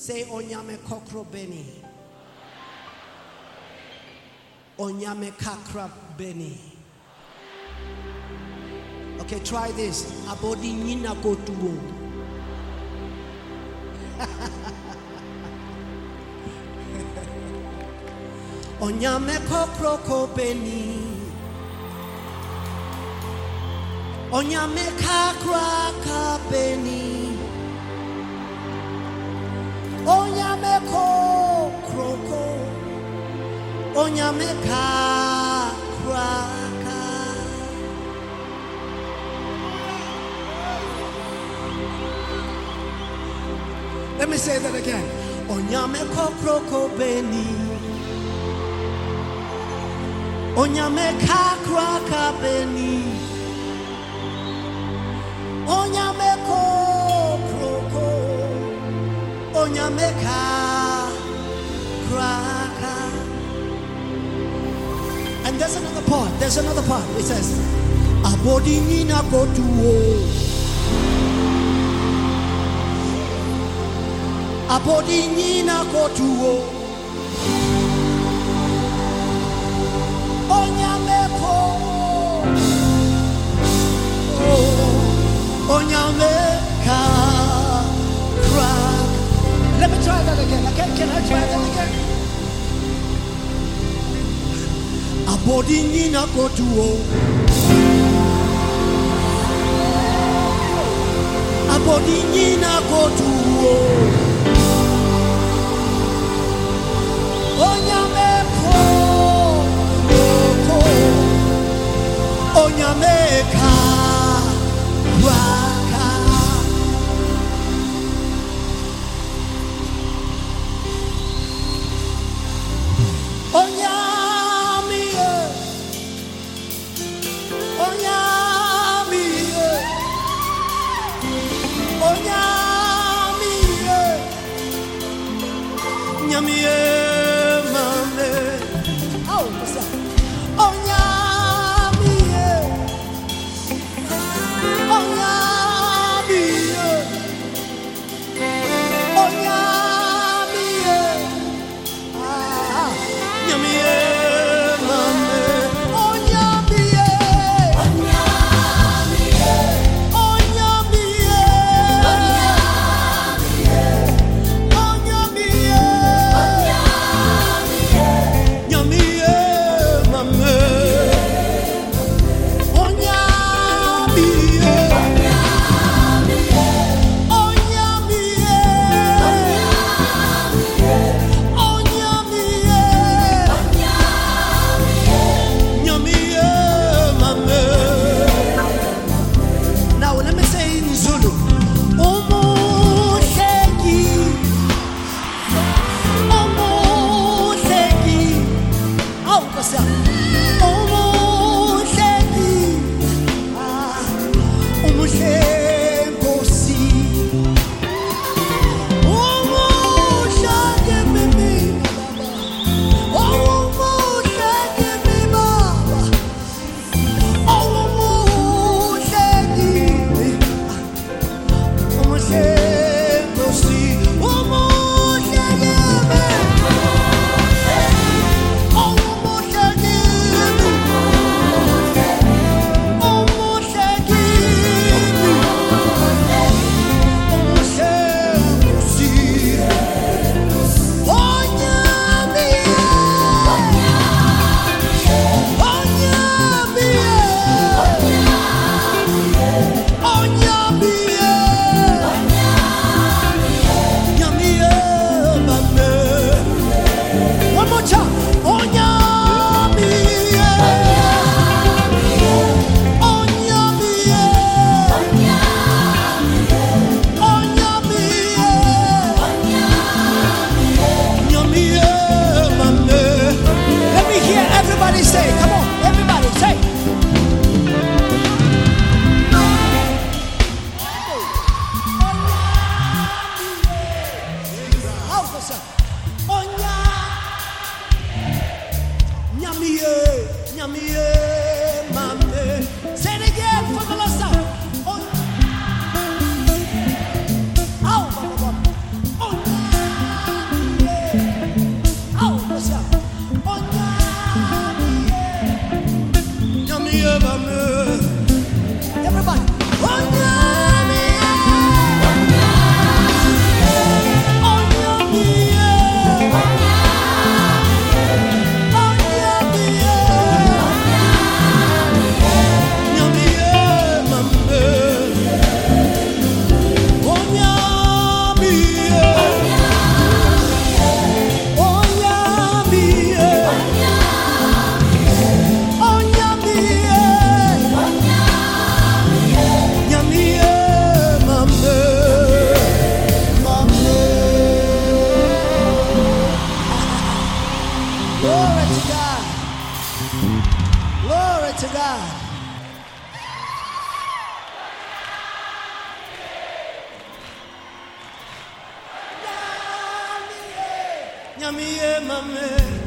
Say onyame kokro beni. Onyame kakra beni. Okay, try this. Abodi nina kotuo. Onyame kokro ko beni. Onyame kakra ka beni. Onyame kokro ko. Onyame kakra ka. Let me say that again. Onyame kokro ko beni. Onyame kakra ka beni. Onyame kokro ko. Onyame kakra ka. And there's another part. It says, Abodi nina kotuo. Abodi nina kotuo. Onyame ko. Onyame ka crack. Let me try that again. Can I try that again? Abodi nina kotuo. Abodi nina kotuo. Onyame ko. Onyame ka waka. Onyame, Onyame, Onyame, Nyame, mame. Oh, what's that? Say it again for the last time. Oh. Nyamiye mame